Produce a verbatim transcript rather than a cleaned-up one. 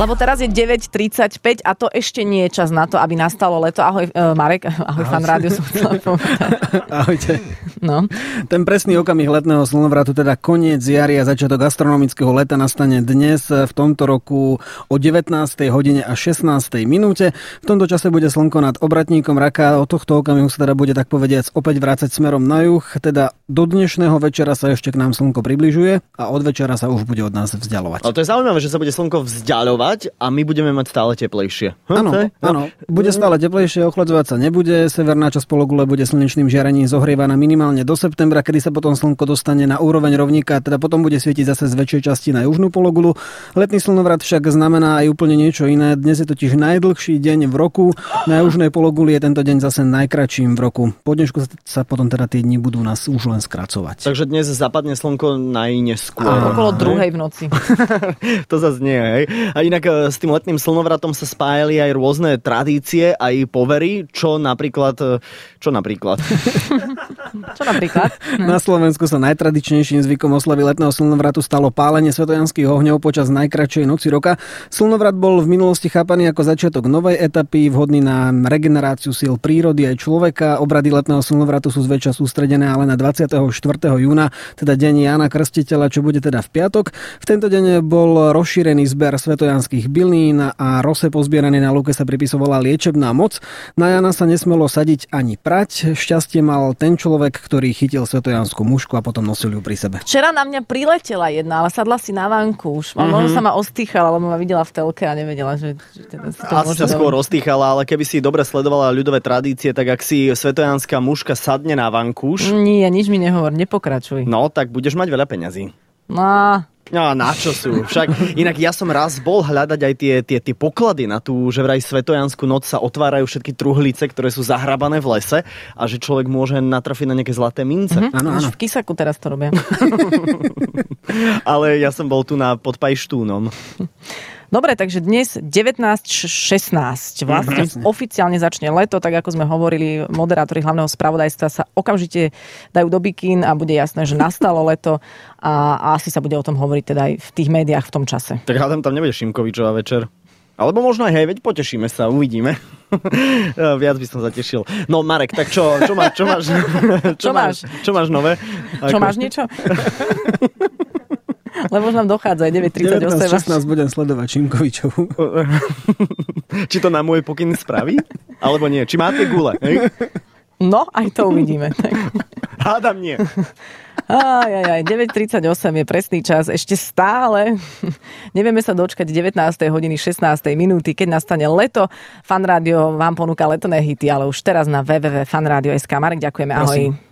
Lebo teraz je deväť tridsaťpäť a to ešte nie je čas na to, aby nastalo leto. Ahoj, uh, Marek. Ahoj, ahoj. Fan rádiu som chcela povedať. Ahojte. No. Ten presný okamih letného slnovratu, teda koniec jary a začiatok astronomického leta nastane dnes v tomto roku o devätnástej hodine a šestnástej minúte. V tomto čase bude slnko nad obratníkom Raka. Od tohto okamihu sa teda bude tak povediac opäť vrácať smerom na juh. Teda do dnešného večera sa ešte k nám slnko približuje a od večera sa už bude od nás vzdialovať. Ale to je zaujímavé, že sa bude slnko vzdialovať a my budeme mať stále teplejšie. Áno, hm, áno. Bude stále teplejšie, ochladzovať sa nebude. Severná časť pologule bude slnečným žiarením zohrievaná minimálne do septembra, kedy sa potom slnko dostane na úroveň rovníka, teda potom bude svietiť zase z väčšej časti na južnú pologulu. Letný slnovrat však znamená aj úplne niečo iné. Dnes je totiž najdlhší deň v roku. Na južnej pologuli je tento deň zase najkratším v roku. Po dnešku sa potom teda tie dni budú nás už len skracovať. Takže dnes zapadne slnko najneskôr. A okolo druhej v noci. To zase nie, hej. A inak s tým letným slnovratom sa spájali aj rôzne tradície, aj povery, čo napríklad... Čo napríklad? Čo napríklad? Na Slovensku sa najtradičnejším zvykom oslavy letného slnovratu stalo pálenie svetojanských ohňov počas najkratšej noci roka. Slnovrat bol v minulosti chápaný ako začiatok novej etapy, vhodný na regeneráciu síl prírody aj človeka. Obrady letného slnovratu sú zväčša sústredené ale na dvadsiateho štvrtého júna, teda deň Jána Krstiteľa, čo bude teda v piatok. V tento deň bol rozšírený zber svetojanských bylín a rose pozbieranej na lúke sa pripisovala liečebná moc. Na Jana sa nesmelo sadiť ani prať. Šťastie mal ten človek, ktorý chytil svetojanskú mušku a potom nosil ju pri sebe. Včera na mňa priletela jedna, ale sadla si na vánku už. Mm-hmm. Možno sa ma ostýchala, lebo ma videla v telke a nevedela, že... že teda si to asi sa skôr ostýchala, ale keby si dobre sledovala ľudové tradície, tak ak si svetojanská muška sadne na vankúš... Nie, nič mi nehovor, nepokračuj. No, tak budeš mať veľa peňazí. No... No, na čo sú? Však inak ja som raz bol hľadať aj tie, tie, tie poklady na tú, že vraj svetojanskú noc sa otvárajú všetky truhlice, ktoré sú zahrabané v lese a že človek môže natrafiť na nejaké zlaté mince. Mm-hmm. Áno, áno. V Kisaku teraz to robia. Ale ja som bol tu na pod Pajštúnom. Dobre, takže dnes devätnásť šestnásť vlastne mm, oficiálne začne leto, tak ako sme hovorili, moderátori hlavného spravodajstva sa okamžite dajú do bikín a bude jasné, že nastalo leto a, a asi sa bude o tom hovoriť teda aj v tých médiách v tom čase. Tak hádam, tam nebude Šimkovičová večer. Alebo možno aj hej, veď potešíme sa, uvidíme. Viac by som sa tešil. No Marek, tak čo, čo, má, čo máš? Čo, čo máš? Čo máš nové? Čo máš niečo? Lebo už nám dochádza aj deväť tridsaťosem. devätnásť šestnásť budem sledovať Šimkovičovu. Či to na môj pokyn spraví? Alebo nie? Či máte gule? Hej? No, aj to uvidíme. Hádam nie. Aj, aj, aj, deväť tridsaťosem je presný čas. Ešte stále nevieme sa dočkať devätnástej hodiny šestnástej minúty, keď nastane leto. Fan rádio vám ponúka letné hity, ale už teraz na w w w bodka fan rádio bodka es ká. Marek, ďakujeme. Ahoj. Prosím.